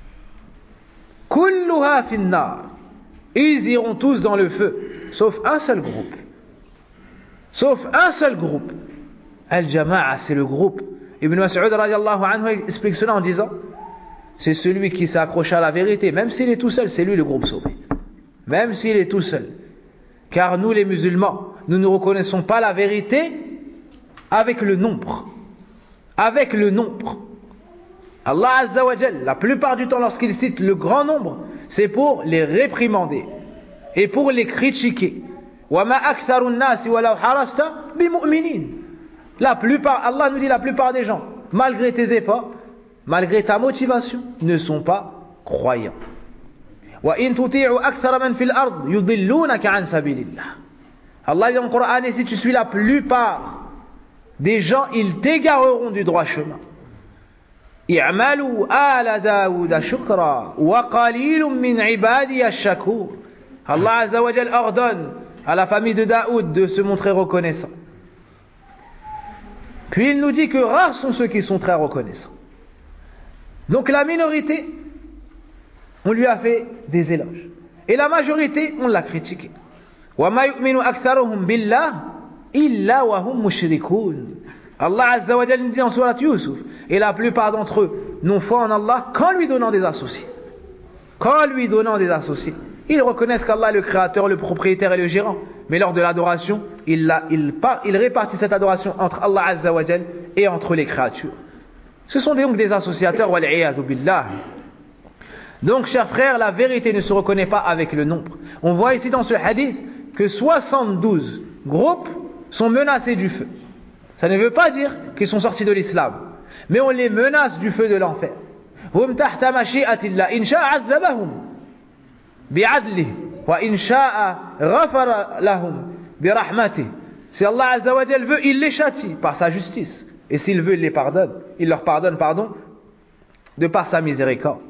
Kulluha finnar. Ils iront tous dans le feu, sauf un seul groupe. Sauf un seul groupe. Al-Jama'a, c'est le groupe. Ibn Mas'ud radiallahu anhu explique cela en disant: c'est celui qui s'accroche à la vérité, même s'il est tout seul, c'est lui le groupe sauvé. Même s'il est tout seul. Car nous les musulmans, nous ne reconnaissons pas la vérité avec le nombre. Avec le nombre. Allah Azza wa Jal, la plupart du temps lorsqu'il cite le grand nombre, c'est pour les réprimander et pour les critiquer. وَمَا أَكْثَرُ النَّاسِ وَلَوْ حَرَصْتَ بِمُؤْمِنِينَ. La plupart, Allah nous dit, la plupart des gens, malgré tes efforts, malgré ta motivation, ne sont pas croyants. وَإِن تُطِيعُ أَكْثَرَ مَنْ فِي الْأَرْضِ يُضِلُّونَكَ عَنْ سَبِيلِ اللَّهِ. Allah dit dans le Coran, et si tu suis la plupart des gens, ils t'égareront du droit chemin. اعملوا آل داود شكرا وقليل من عبادي الشكور. Allah Azza wa Jal ordonne à la famille de Daoud de se montrer reconnaissant. Puis il nous dit que rares sont ceux qui sont très reconnaissants. Donc la minorité, on lui a fait des éloges. Et la majorité, on l'a critiqué. وَمَا يُؤْمِنُ أَكْثَرُهُمْ بِاللَّهِ إِلَّا وَهُمْ مُشْرِكُونَ. Allah Azza wa Jal nous dit dans Surat Yusuf, et la plupart d'entre eux n'ont foi en Allah qu'en lui donnant des associés. Qu'en lui donnant des associés. Ils reconnaissent qu'Allah est le créateur, le propriétaire et le gérant. Mais lors de l'adoration, il répartit cette adoration entre Allah Azza wa Jal et entre les créatures. Ce sont donc des associateurs, wal'iyadhu billah. Donc, chers frères, la vérité ne se reconnaît pas avec le nombre. On voit ici dans ce hadith que 72 groupes sont menacés du feu. Ça ne veut pas dire qu'ils sont sortis de l'islam, mais on les menace du feu de l'enfer. Hum tahta mashi'atillah, in sha'a 'adhabahum bi'adlihi wa in sha'a ghafara lahum bi rahmatihi. Si Allah Azza wa Jal veut, il les châtie par sa justice, et s'il veut, il les pardonne. Il leur pardonne, de par sa miséricorde.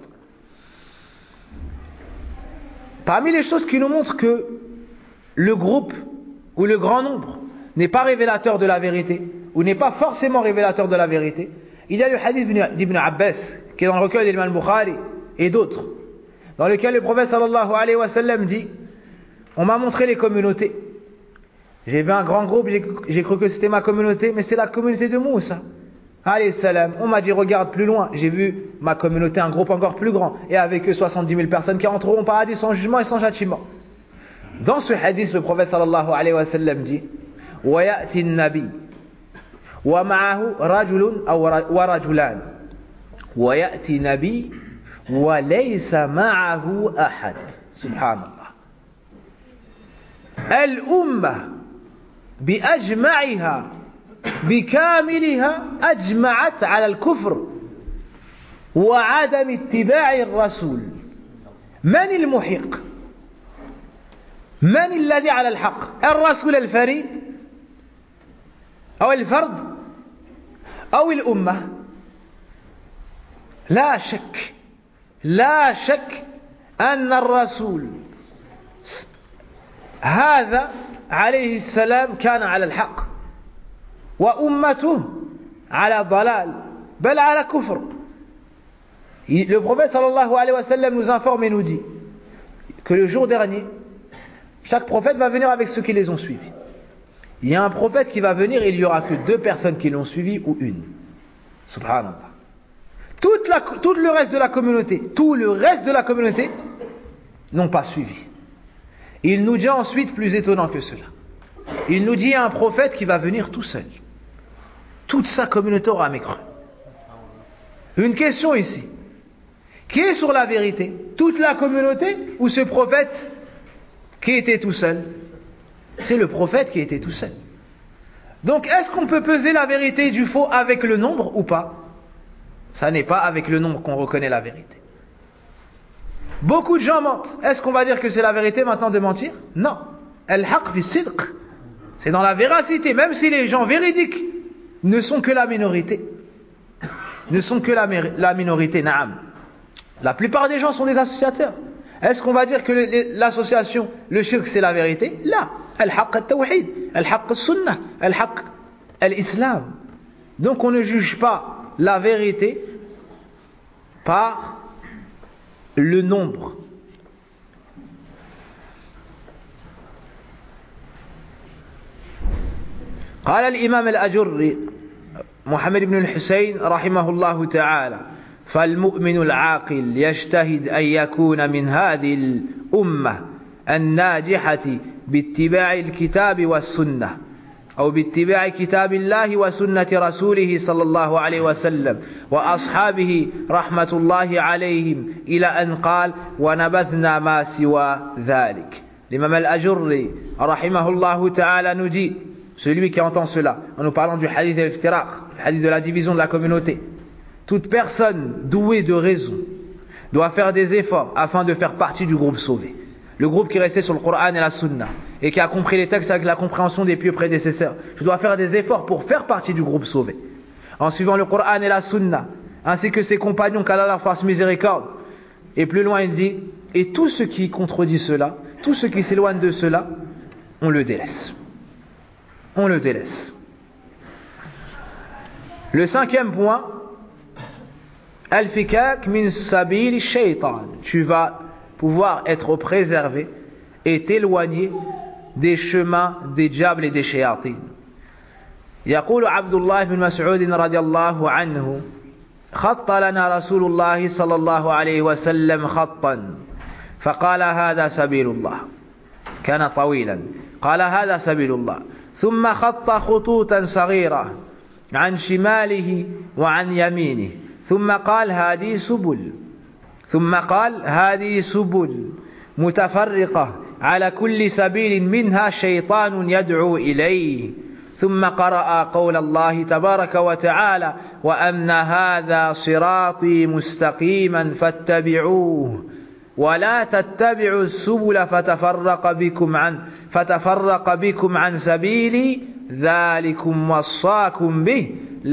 Parmi les choses qui nous montrent que le groupe ou le grand nombre n'est pas révélateur de la vérité, ou n'est pas forcément révélateur de la vérité, il y a le hadith d'Ibn Abbas, qui est dans le recueil d'Imam Bukhari, et d'autres, dans lequel le prophète sallallahu alayhi wa sallam dit: on m'a montré les communautés. J'ai vu un grand groupe, j'ai cru que c'était ma communauté, mais c'est la communauté de Moussa alayhi salam. On m'a dit: regarde plus loin, j'ai vu ma communauté, un groupe encore plus grand, et avec eux 70 000 personnes qui entreront au paradis sans jugement et sans châtiment. Dans ce hadith, le prophète sallallahu alayhi wa sallam dit: وَيَأْتِي النَّبِيُّ وَمَعَهُ رَجُلٌ وَرَجُلَانِ وَيَأْتِي نَبِيٌّ وَلَيْسَ مَعَهُ أَحَدٌ. Subhanallah. الأمة بأجمعها بكاملها أجمعت على الكفر وعدم اتباع الرسول. من المحق؟ من الذي على الحق؟ الرسول الفريد أو الفرد أو الأمة؟ لا شك أن الرسول هذا عليه السلام كان على الحق وأمته على ضلال بل على كفر. Le prophète sallallahu alayhi wa sallam nous informe et nous dit que le jour dernier, chaque prophète va venir avec ceux qui les ont suivis. Il y a un prophète qui va venir et il n'y aura que 2 personnes qui l'ont suivi ou une. Subhanallah. Tout le reste de la communauté n'ont pas suivi. Il nous dit ensuite, plus étonnant que cela, Il nous dit il y a un prophète qui va venir tout seul. Toute sa communauté aura mécru. Une question ici. Qui est sur la vérité? Toute la communauté ou ce prophète qui était tout seul? C'est le prophète qui était tout seul. Donc est-ce qu'on peut peser la vérité du faux avec le nombre ou pas? Ça n'est pas avec le nombre qu'on reconnaît la vérité. Beaucoup de gens mentent. Est-ce qu'on va dire que c'est la vérité maintenant de mentir? Non. Al-haq fi sidq. C'est dans la véracité, même si les gens véridiques ne sont que la minorité. Ne sont que la minorité, na'am. La plupart des gens sont des associateurs. Est-ce qu'on va dire que l'association, le shirk, c'est la vérité? Là. Al-haq al-tawhid, al-haq al-sunnah, al-haq al-islam. Donc on ne juge pas la vérité par le nombre. قال الإمام الأجري محمد بن الحسين رحمه الله تعالى فالمؤمن العاقل يجتهد أن يكون من هذه الأمة الناجحة باتباع الكتاب والسنة أو باتباع كتاب الله وسنة رسوله صلى الله عليه وسلم وأصحابه رحمة الله عليهم إلى أن قال ونبذنا ما سوى ذلك. L'imam al-Ajurri رحمه الله تعالى nous dit, celui qui entend cela en nous parlant du hadith al-iftiraq, le hadith de la division de la communauté, toute personne douée de raison doit faire des efforts afin de faire partie du groupe sauvé. Le groupe qui est resté sur le Coran et la Sunna et qui a compris les textes avec la compréhension des pieux prédécesseurs. Je dois faire des efforts pour faire partie du groupe sauvé. En suivant le Coran et la Sunna, ainsi que ses compagnons, qu'Allah leur fasse miséricorde. Et plus loin il dit, et tout ce qui contredit cela, tout ce qui s'éloigne de cela, on le délaisse. On le délaisse. Le cinquième point, Al-fikak min sabil shaytan. Tu vas pouvoir être préservé et t'éloigner des chemins des diables et des shayatin. يقول عبد الله بن مسعود رضي الله عنه خط لنا رسول الله صلى الله عليه وسلم خطا فقال هذا سبيل الله كان طويلا قال هذا سبيل الله ثم خط خطوطا صغيرة عن شماله وعن يمينه ثم قال هذه سبل ثم قال هذه سبل متفرقة على كل سبيل منها شيطان يدعو إليه ثم قرأ قول الله تبارك وتعالى وأن هذا صراطي مستقيما فاتبعوه ولا تتبعوا السبل فتفرق بكم عن سبيلي ذلكم وصاكم به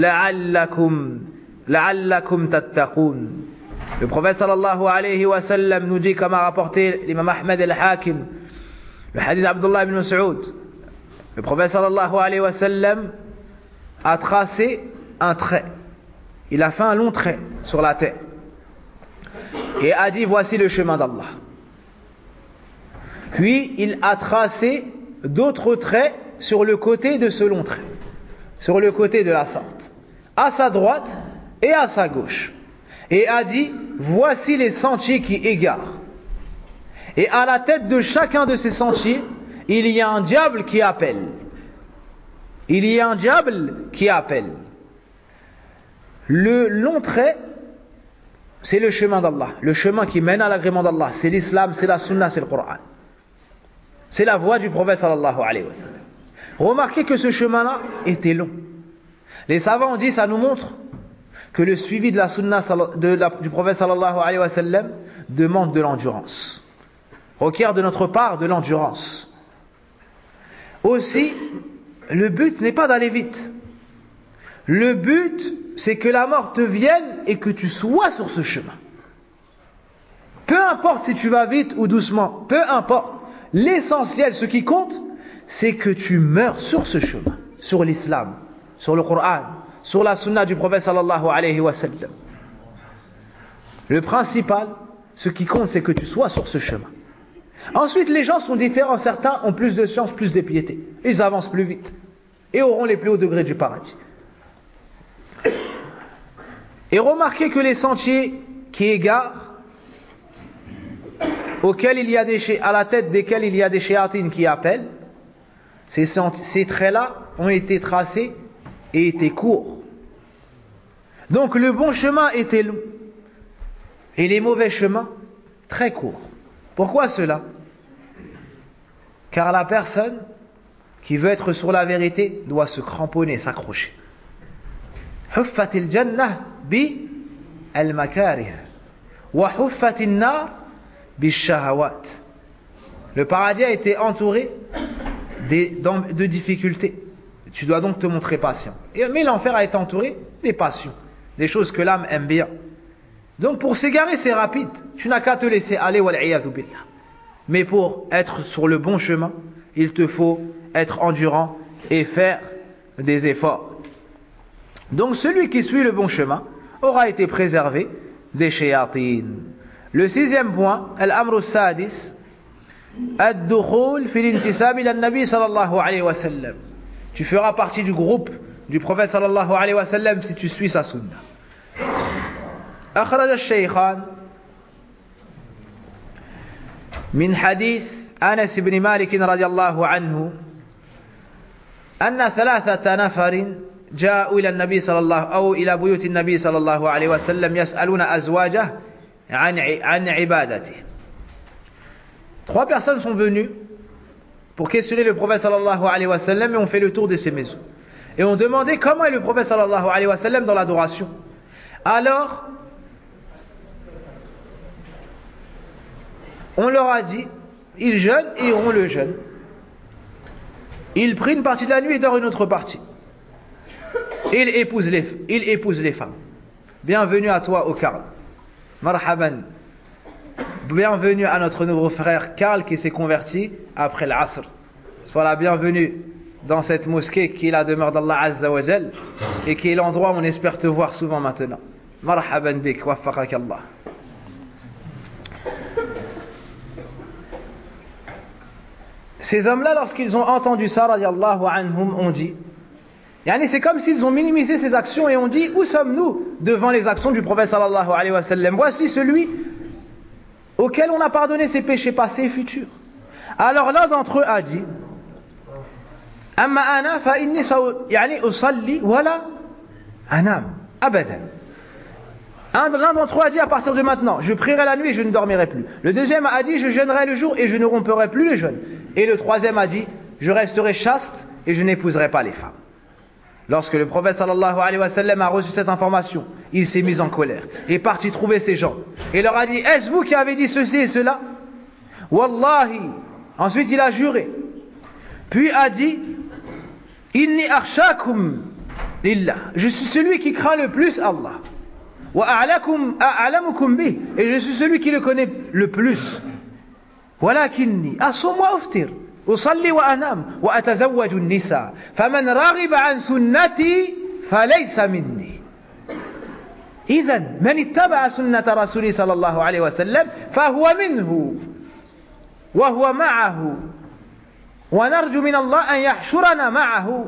لعلكم تتقون. Le prophète sallallahu alayhi wa sallam nous dit, comme a rapporté l'imam Ahmed al-Hakim, le hadith d'Abdullah ibn Mas'ud, le prophète sallallahu alayhi wa sallam a tracé un trait. Il a fait un long trait sur la terre et a dit voici le chemin d'Allah. Puis il a tracé d'autres traits sur le côté de ce long trait, sur le côté de la sorte, à sa droite et à sa gauche, et a dit voici les sentiers qui égarent. Et à la tête de chacun de ces sentiers, il y a un diable qui appelle. Il y a un diable qui appelle. Le long trait, c'est le chemin d'Allah, le chemin qui mène à l'agrément d'Allah. C'est l'islam, c'est la sunna, c'est le Coran. C'est la voie du prophète sallallahu alayhi wa sallam. Remarquez que ce chemin-là était long. Les savants ont dit, ça nous montre que le suivi de la sunna du prophète sallallahu alayhi wa sallam demande de l'endurance, requiert de notre part de l'endurance. Aussi, le but n'est pas d'aller vite. Le but, c'est que la mort te vienne et que tu sois sur ce chemin. Peu importe si tu vas vite ou doucement, peu importe. L'essentiel, ce qui compte, c'est que tu meurs sur ce chemin, sur l'islam, sur le Coran, sur la sunna du prophète sallallahu alayhi wa sallam. Le principal, ce qui compte, c'est que tu sois sur ce chemin. Ensuite, les gens sont différents. Certains ont plus de science, plus de piété. Ils avancent plus vite et auront les plus hauts degrés du paradis. Et remarquez que les sentiers qui égarent, auxquels il y a à la tête desquels il y a des shayatines qui appellent, Ces traits-là ont été tracés et étaient courts. Donc le bon chemin était long et les mauvais chemins très courts. Pourquoi cela? Car la personne qui veut être sur la vérité doit se cramponner, s'accrocher. حفت الجنة بالمكاره وحفت النار بالشهوات. Le paradis a été entouré de difficultés. Tu dois donc te montrer patient. Mais l'enfer a été entouré des passions, des choses que l'âme aime bien. Donc pour s'égarer, c'est rapide. Tu n'as qu'à te laisser aller, wal'iyadhu billah. Mais pour être sur le bon chemin, il te faut être endurant et faire des efforts. Donc celui qui suit le bon chemin aura été préservé des shayatin. Le sixième point, al-amru sadis, ad-dukhul fi l'intisab ila an-nabi sallallahu alayhi wa sallam. Tu feras partie du groupe du prophète sallallahu alayhi wa sallam si tu suis sa sunna. أخرج الشيخان من حديث أنس بن مالك رضي الله عنه أن 3 نفر جاءوا إلى النبي صلى الله أو إلى بيوت النبي صلى الله عليه وسلم يسألون أزواجه عن عبادته. 3 personnes sont venues pour questionner le prophète sallallahu alayhi wa sallam et ont fait le tour de ses maisons. Et ont demandé comment est le prophète sallallahu alayhi wa sallam dans l'adoration. Alors, on leur a dit, il jeûne et on le jeûne. Il prie une partie de la nuit et dort une autre partie. Il épouse les femmes. Bienvenue à toi au Karl. Marhaban. Bienvenue à notre nouveau frère Karl qui s'est converti après l'Asr. Sois la bienvenue dans cette mosquée qui est la demeure d'Allah Azza wa Jal et qui est l'endroit où on espère te voir souvent maintenant. Marhaban bik, waffaqak Allah. Ces hommes-là, lorsqu'ils ont entendu ça, radiallahu anhum, ont dit, c'est comme s'ils ont minimisé ces actions et ont dit, où sommes-nous devant les actions du prophète sallallahu alayhi wa sallam? Voici celui auquel on a pardonné ses péchés passés et futurs. Alors l'un d'entre eux a dit, amma ana fa inni usalli wala anam abadan. L'un d'entre eux a dit, à partir de maintenant, je prierai la nuit et je ne dormirai plus. Le deuxième a dit, je jeûnerai le jour et je ne romperai plus le jeûne. Et le troisième a dit, je resterai chaste et je n'épouserai pas les femmes. Lorsque le prophète sallallahu alayhi wa sallam a reçu cette information, il s'est mis en colère et est parti trouver ces gens. Et leur a dit, est-ce vous qui avez dit ceci et cela? Wallahi. Ensuite il a juré. Puis a dit, inni akhshakum lillah. Je suis celui qui craint le plus Allah. Wa a'lamukum bih. Et je suis celui qui le connaît le plus. ولكني أصوم وأفطر أصلي وأنام وأتزوج النساء فمن راغب عن سنتي فليس مني. إذن من اتبع سنة رسولي صلى الله عليه وسلم فهو منه وهو معه ونرجو من الله أن يحشرنا معه.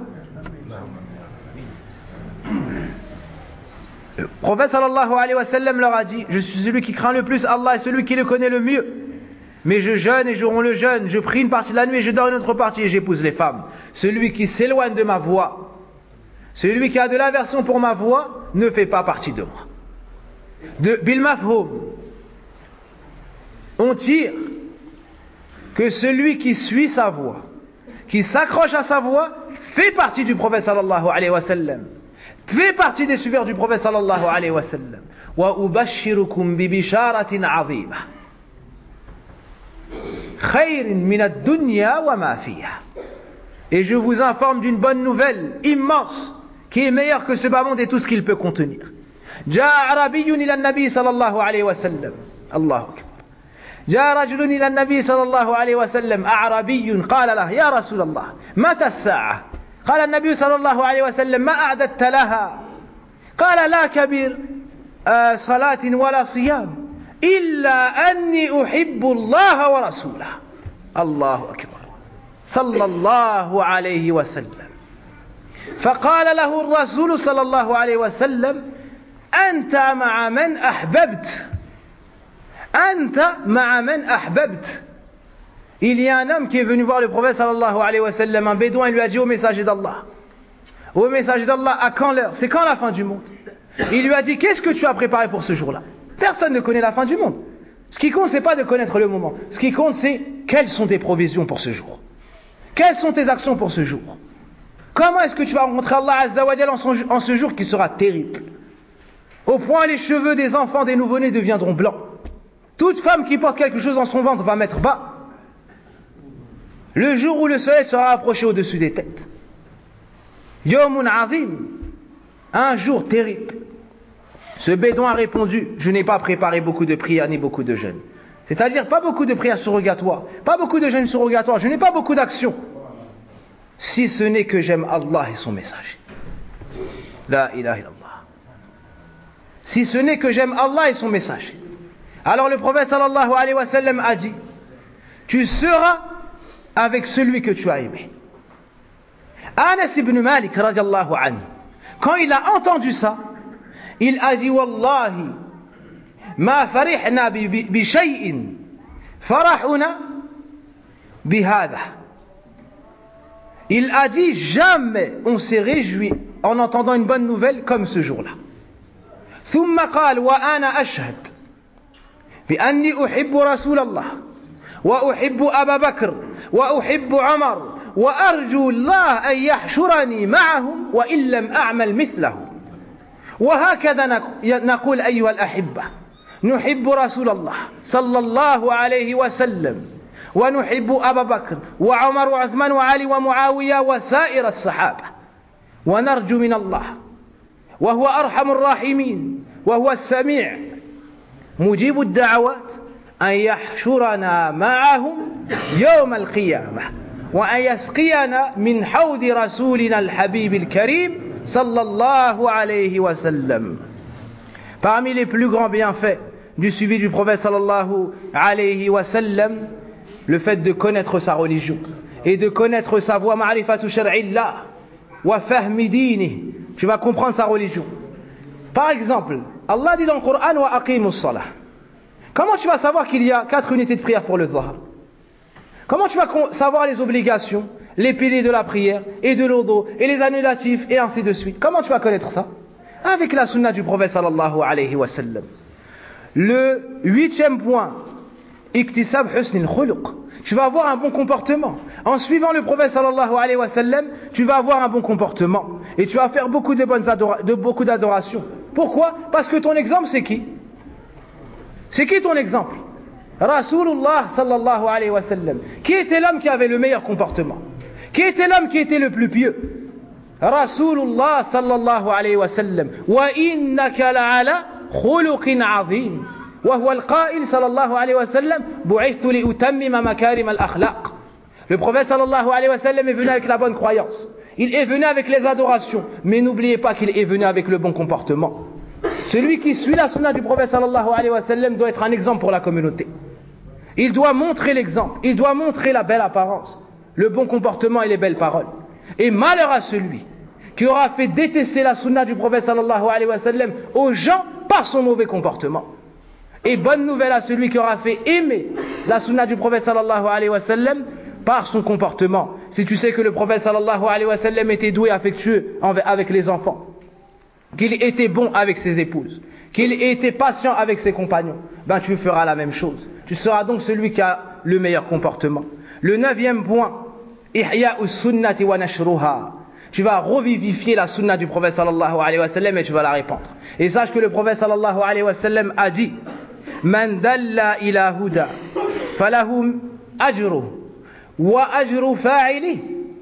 Le prophète sallallahu alayhi wa sallam leur a dit, je suis celui qui craint le plus Allah et celui qui le connaît le mieux. Mais je jeûne et je romps le jeûne, je prie une partie de la nuit et je dors une autre partie et j'épouse les femmes. Celui qui s'éloigne de ma voie, celui qui a de l'aversion pour ma voie, ne fait pas partie de moi. De bil mafhoum, on tire que celui qui suit sa voie, qui s'accroche à sa voie, fait partie du prophète sallallahu alayhi wa sallam, fait partie des suiveurs du prophète sallallahu alayhi wa sallam. Wa ubashirukum bi bisharatin azima. Et je vous informe d'une bonne nouvelle immense qui est meilleure que ce bas monde et tout ce qu'il peut contenir. جاء عربي إلى النبي صلى الله عليه وسلم الله أكبر جاء رجل إلى النبي صلى الله عليه وسلم أعربي قال له يا رسول الله متى الساعة؟ قال النبي صلى الله عليه وسلم ما أعددت لها؟ قال لا كبير صلاة ولا صيام إلا أني أحب الله ورسوله. الله أكبر صلى الله عليه وسلم. فقال له الرسول صلى الله عليه وسلم أنت مع من أحببت أنت مع من أحببت Il y a un homme qui est venu voir le prophète sallallahu alayhi wa sallam, un bédouin, il lui a dit: ô messager d'Allah, à quand l'heure? C'est quand la fin du monde? Il lui a dit: qu'est-ce que tu as préparé pour ce jour-là? Personne ne connaît la fin du monde. Ce qui compte, c'est pas de connaître le moment. Ce qui compte, c'est quelles sont tes provisions pour ce jour. Quelles sont tes actions pour ce jour? Comment est-ce que tu vas rencontrer Allah Azza wa Jalla en ce jour qui sera terrible? Au point les cheveux des enfants, des nouveau-nés deviendront blancs. Toute femme qui porte quelque chose dans son ventre va mettre bas. Le jour où le soleil sera approché au-dessus des têtes. Yawmun azim, un jour terrible. Ce bédouin a répondu: je n'ai pas préparé beaucoup de prières ni beaucoup de jeûnes. C'est-à-dire pas beaucoup de prières surrogatoires, pas beaucoup de jeûnes surrogatoires, je n'ai pas beaucoup d'actions. Si ce n'est que j'aime Allah et son messager. La ilaha illallah. Si ce n'est que j'aime Allah et son messager. Alors le prophète sallallahu alayhi wa sallam a dit: tu seras avec celui que tu as aimé. Anas ibn Malik radiallahu anhu, quand il a entendu ça, il a dit: Wallahi, ma farihna bi shay'in farahuna bihada. Il a dit: jamais on s'est réjoui en entendant une bonne nouvelle comme ce jour-là. ثم قال: وأنا أشهد بأني أحب رسول الله وأحب أبا بكر وأحب عمر وأرجو الله أن يحشرني معهم وإن لم أعمل مثله. وهكذا نقول أيها الأحبة: نحب رسول الله صلى الله عليه وسلم ونحب أبا بكر وعمر وعثمان وعلي ومعاوية وسائر الصحابة ونرجو من الله وهو أرحم الراحمين وهو السميع مجيب الدعوات أن يحشرنا معهم يوم القيامة وأن يسقينا من حوض رسولنا الحبيب الكريم صلى الله عليه وسلم. Parmi les plus grands bienfaits du suivi du prophète sallallahu alayhi wa sallam, le fait de connaître sa religion et de connaître sa voie, ma'rifatu shar'illah wa fahmi dini. Tu vas comprendre sa religion. Par exemple, Allah dit dans le Coran: wa aqimus salah. Comment tu vas savoir qu'il y a 4 unités de prière pour le Dhuhr? Comment tu vas savoir les obligations, les piliers de la prière et de l'odo et les annulatifs et ainsi de suite? Comment tu vas connaître ça? Avec la sunna du prophète sallallahu alayhi wa sallam. Le 8e point, iktisab husn al-khuluq. Tu vas avoir un bon comportement. En suivant le prophète sallallahu alayhi wa sallam, tu vas avoir un bon comportement. Et tu vas faire beaucoup d'adoration. Pourquoi? Parce que ton exemple, c'est qui? C'est qui ton exemple? Rasulullah sallallahu alayhi wa sallam. Qui était l'homme qui avait le meilleur comportement? Qui était l'homme qui était le plus pieux? Rasulullah sallallahu alayhi wa sallam. Wa innaka la'ala khuluqin azim. وهو القائل صلى الله عليه وسلم بعثت لأتمم مكارم الأخلاق. Le prophète sallallahu alayhi wa sallam est venu avec la bonne croyance. Il est venu avec les adorations. Mais n'oubliez pas qu'il est venu avec le bon comportement. Celui qui suit la sunna du prophète sallallahu alayhi wa sallam doit être un exemple pour la communauté. Il doit montrer l'exemple. Il doit montrer la belle apparence, le bon comportement et les belles paroles. Et malheur à celui qui aura fait détester la sunna du prophète sallallahu alayhi wa sallam aux gens par son mauvais comportement. Et bonne nouvelle à celui qui aura fait aimer la sunna du prophète sallallahu alayhi wa sallam par son comportement. Si tu sais que le prophète sallallahu alayhi wa sallam était doué, affectueux avec les enfants, qu'il était bon avec ses épouses, qu'il était patient avec ses compagnons, ben tu feras la même chose. Tu seras donc celui qui a le meilleur comportement. Le 9e point, ihya'us sunnati wa nashruha. Tu vas revivifier la sunna du prophète sallallahu alayhi wa sallam et tu vas la répandre. Et sache que le prophète sallallahu alayhi wa sallam a dit: Man dalla ila huda falahu ajru wa ajru fa'ili.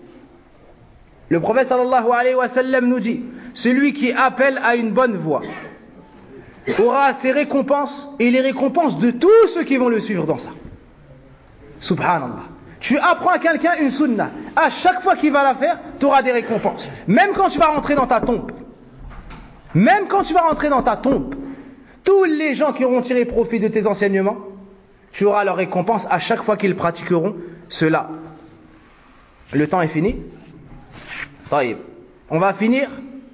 Le prophète sallallahu alayhi wa sallam nous dit: celui qui appelle à une bonne voie aura ses récompenses et les récompenses de tous ceux qui vont le suivre dans ça. Subhanallah. Tu apprends à quelqu'un une sunna, à chaque fois qu'il va la faire, tu auras des récompenses. Même quand tu vas rentrer dans ta tombe. Même quand tu vas rentrer dans ta tombe, tous les gens qui auront tiré profit de tes enseignements, tu auras leur récompense à chaque fois qu'ils pratiqueront cela. Le temps est fini. Taïb. On va finir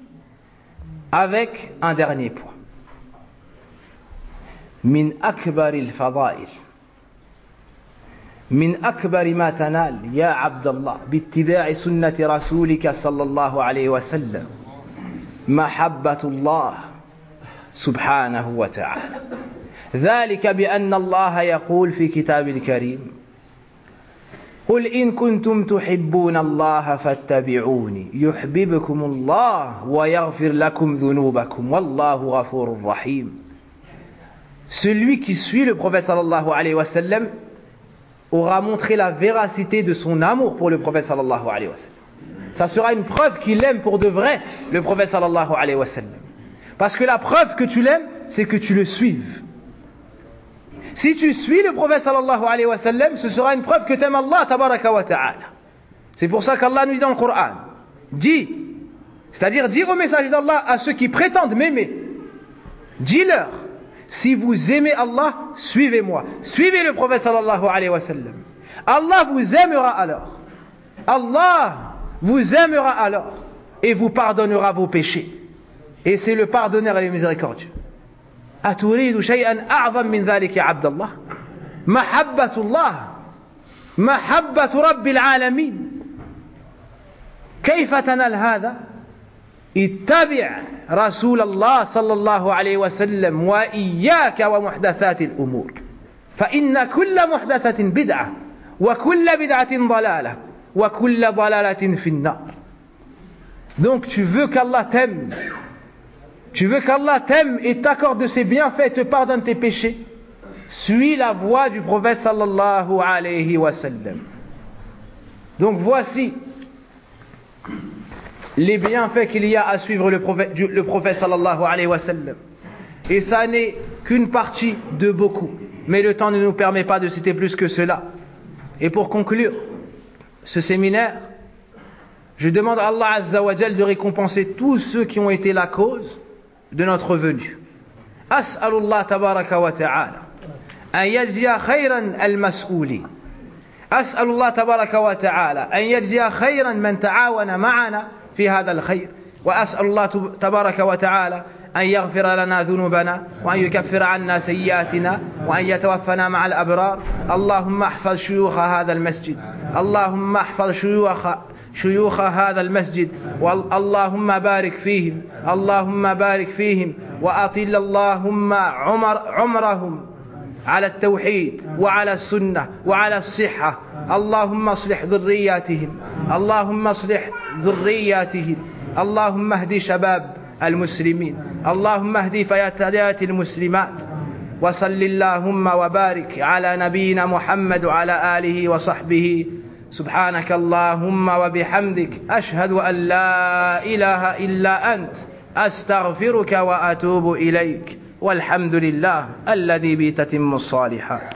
avec un dernier point. Min akbaril fadail من أكبر ما تنال يا عبد الله باتباع سنة رسولك صلى الله عليه وسلم محبة الله سبحانه وتعالى. ذلك بأن الله يقول في كتاب الكريم قل إن كنتم تحبون الله فاتبعوني يحببكم الله ويغفر لكم ذنوبكم والله غفور رحيم. Celui qui suit le prophète sallallahu alayhi wa sallam aura montré la véracité de son amour pour le prophète sallallahu alayhi wa sallam. Ça sera une preuve qu'il aime pour de vrai le prophète sallallahu alayhi wa sallam. Parce que la preuve que tu l'aimes, c'est que tu le suives. Si tu suis le prophète sallallahu alayhi wa sallam, ce sera une preuve que tu aimes Allah tabaraka wa ta'ala. C'est pour ça qu'Allah nous dit dans le Coran, dis, c'est-à-dire dis au message d'Allah à ceux qui prétendent m'aimer, dis-leur, si vous aimez Allah, suivez-moi. Suivez le prophète sallallahu alayhi wa sallam. Allah vous aimera alors. Allah vous aimera alors et vous pardonnera vos péchés. Et c'est le pardonneur et le miséricordieux. أتريد شيئا أعظم من ذلك يا عبد الله؟ محبة الله، محبة رب العالمين. كيف تنال هذا؟ اتبع رسول الله صلى الله عليه وسلم وإياك ومحدثات الأمور فإن كل محدثة بدعة وكل بدعة ضلالة وكل ضلالة في النار. Donc tu veux qu'Allah t'aime, tu veux qu'Allah t'aime et t'accorde de ses bienfaits et te pardonne tes péchés, suis la voie du prophète sallallahu alayhi wa sallam. Donc voici les bienfaits qu'il y a à suivre le prophète sallallahu alayhi wa sallam. Et ça n'est qu'une partie de beaucoup. Mais le temps ne nous permet pas de citer plus que cela. Et pour conclure ce séminaire, je demande à Allah Azza wa Jal de récompenser tous ceux qui ont été la cause de notre venue. As'alullah tabaraka wa ta'ala an yajziya khayran al-mas'ouli. أسأل الله تبارك وتعالى أن يجزي خيرا من تعاون معنا في هذا الخير وأسأل الله تبارك وتعالى أن يغفر لنا ذنوبنا وأن يكفر عنا سيئاتنا وأن يتوفنا مع الأبرار. اللهم احفظ شيوخ هذا المسجد، اللهم احفظ شيوخ هذا المسجد، اللهم بارك فيهم، اللهم بارك فيهم وأطل اللهم عمرهم على التوحيد وعلى السنة وعلى الصحة. اللهم اصلح ذرياتهم، اللهم اصلح ذرياتهم، اللهم اهدي شباب المسلمين، اللهم اهدي فتيات المسلمات. وصل اللهم وبارك على نبينا محمد وعلى آله وصحبه. سبحانك اللهم وبحمدك أشهد أن لا إله إلا أنت أستغفرك وأتوب إليك والحمد لله الذي به تتم الصالحات.